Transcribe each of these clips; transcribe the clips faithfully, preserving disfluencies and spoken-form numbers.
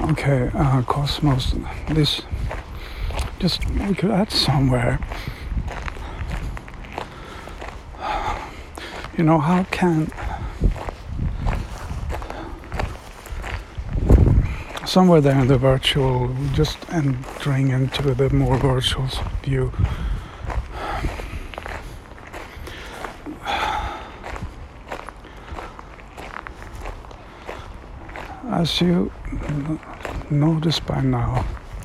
Okay, uh, Cosmos, this, just, we could add somewhere. You know, how can, somewhere there in the virtual, just entering into the more virtual view, as you n- notice by now,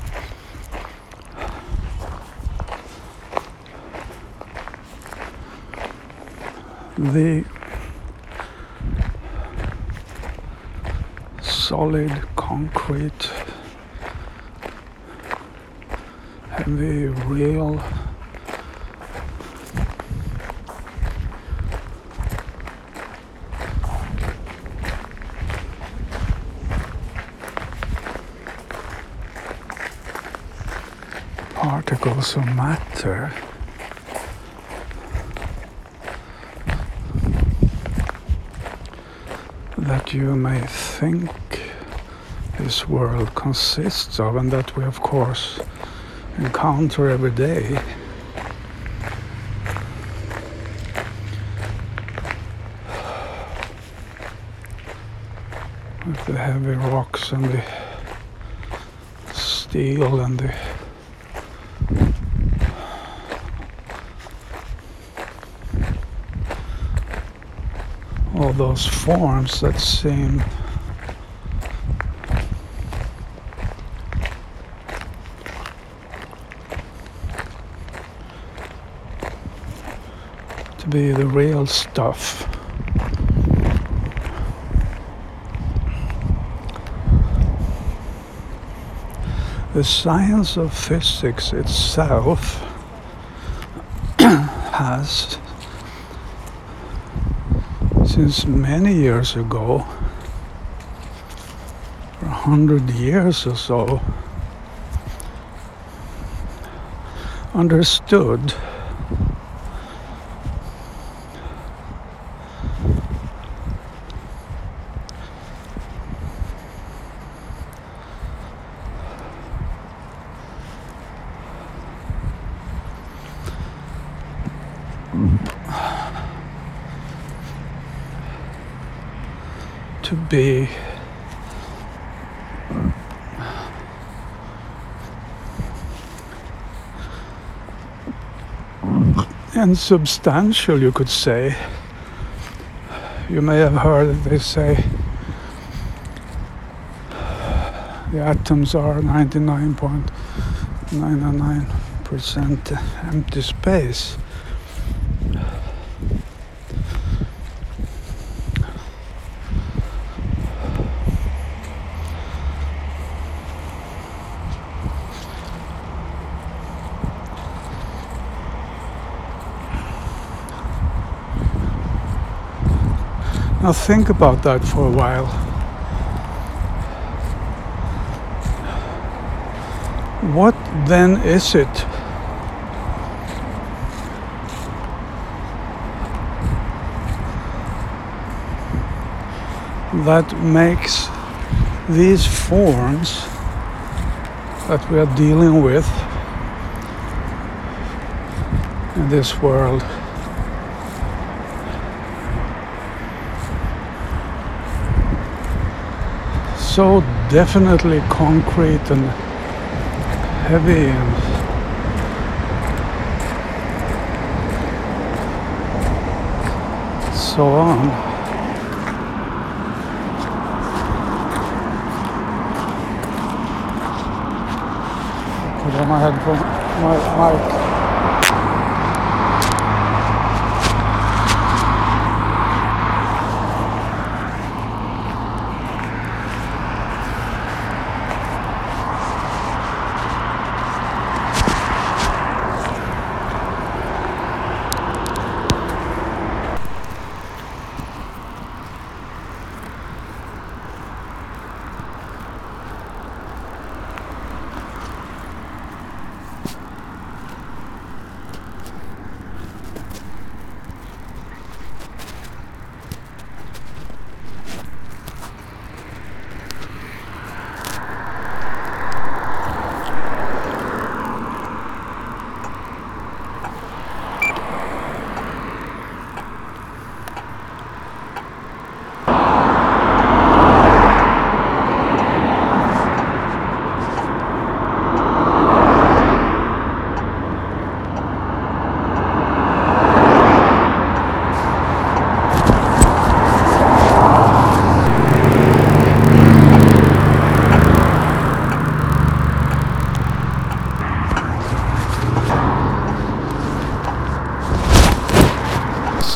the solid concrete, heavy, real, particles of matter that you may think this world consists of, and that we of course encounter every day. With the heavy rocks and the steel and the all those forms that seem to be the real stuff. The science of physics itself has, since many years ago, for a hundred years or so, understood to be insubstantial, you could say. You may have heard that they say the atoms are ninety-nine point nine nine percent empty space. Now think about that for a while. What then is it that makes these forms that we are dealing with in this world so definitely concrete and heavy and so on? Put on my headphone, my mic.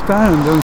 stand and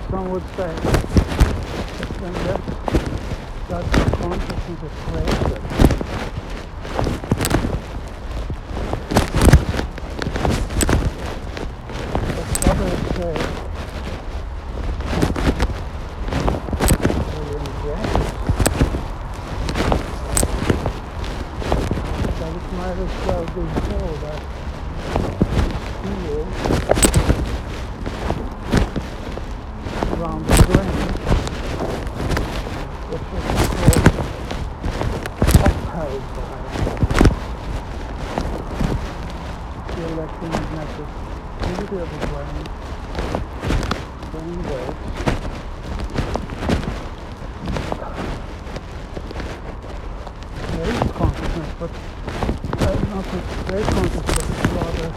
some would say that when that, that consciousness is created, but others say William James that it might as well be so that feel around the brain, which is of course upheld by the electromagnetic activity of the brain, brain waves. There is consciousness, but uh, not a great consciousness, but rather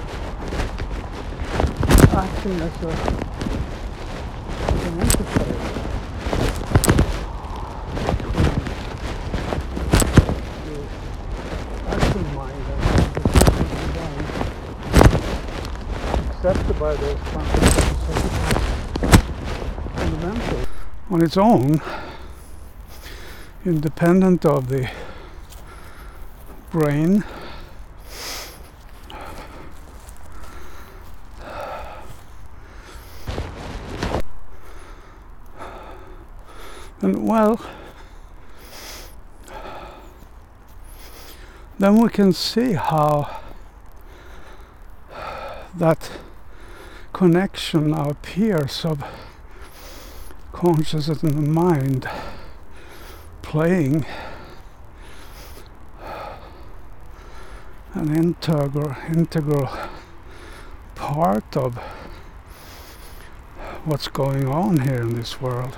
acting as, a, as an interface between the acting mind and the conscious brain, accepted by those consciousnesses as fundamental. On its own, independent of the brain, and well, then we can see how that connection now appears of consciousness and the mind playing an integral, integral part of what's going on here in this world.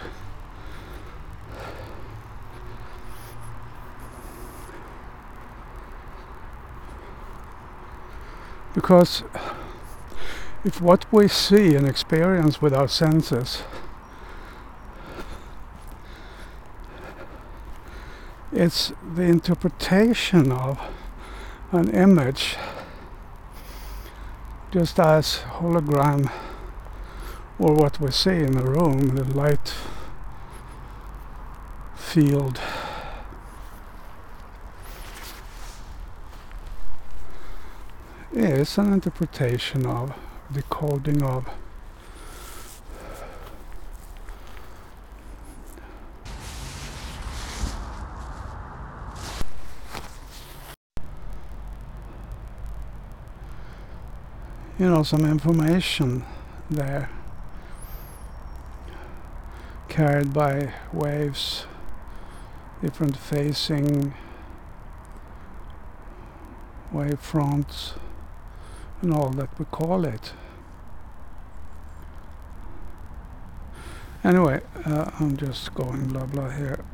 Because if what we see and experience with our senses it's the interpretation of an image, just as hologram or what we see in the room, the light field, is an interpretation of, decoding of you know, some information there carried by waves, different phasing, wave fronts, and all that we call it. Anyway, uh, I'm just going blah blah here.